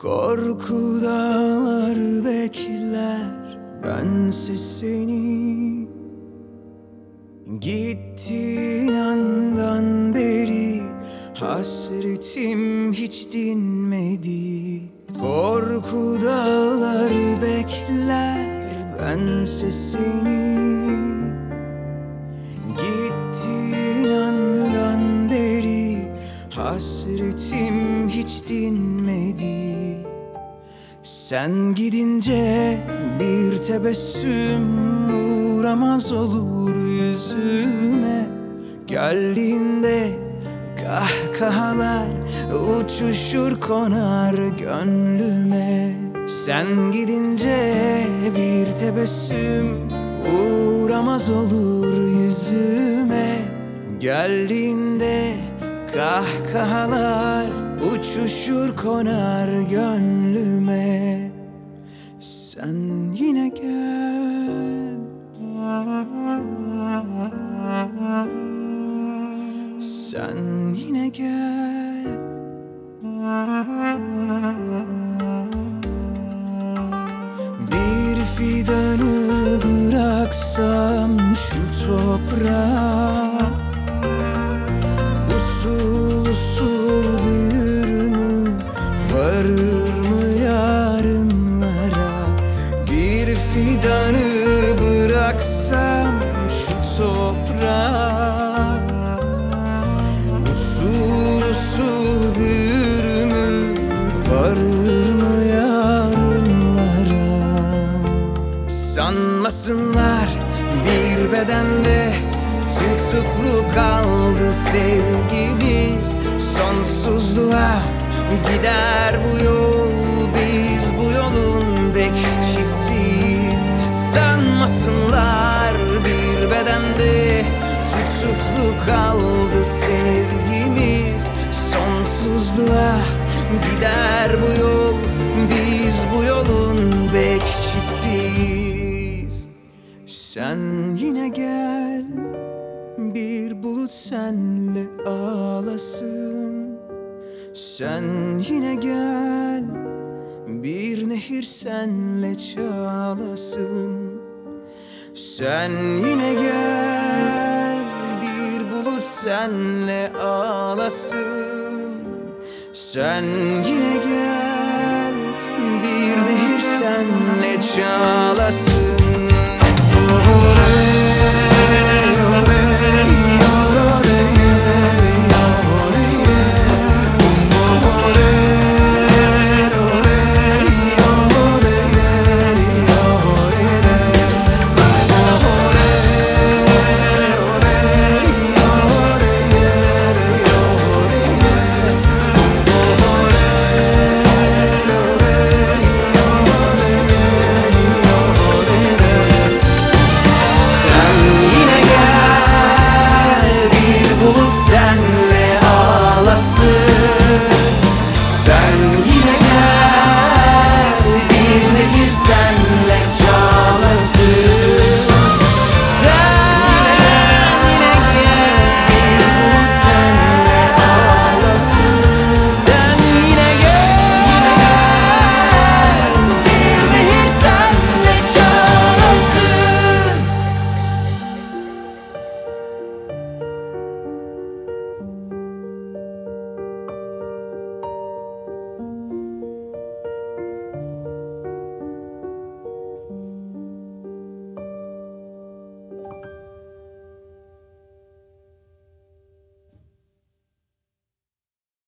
Korku dağları bekler, bense seni. Gittiğin andan beri hasretim hiç dinmedi. Korku dağları bekler, bense seni. Gittiğin andan beri hasretim hiç dinmedi. Sen gidince bir tebessüm uğramaz olur yüzüme. Geldiğinde kahkahalar uçuşur konar gönlüme. Sen gidince bir tebessüm uğramaz olur yüzüme. Geldiğinde kahkahalar uçuşur konar gönlüme. Sen yine gel, sen yine gel. Bir fidanı bıraksam şu toprağa, usul usul büyür mü, varır mı yarınlara? Bir fidanı bıraksam şu toprağa, usul usul büyür mü, varır mı yarınlara? Sanmasınlar bir bedende tutuklu kaldı sevgimiz. Sonsuzluğa gider bu yol, biz bu yolun bekçisiyiz. Sanmasınlar bir bedende tutuklu kaldı sevgimiz. Sonsuzluğa gider bu yol, biz bu yolun bekçisiyiz. Sen yine gel, bir bulut senle ağlasın. Sen yine gel, bir nehir senle çağlasın. Sen yine gel, bir bulut senle ağlasın. Sen yine gel, bir nehir senle çağlasın.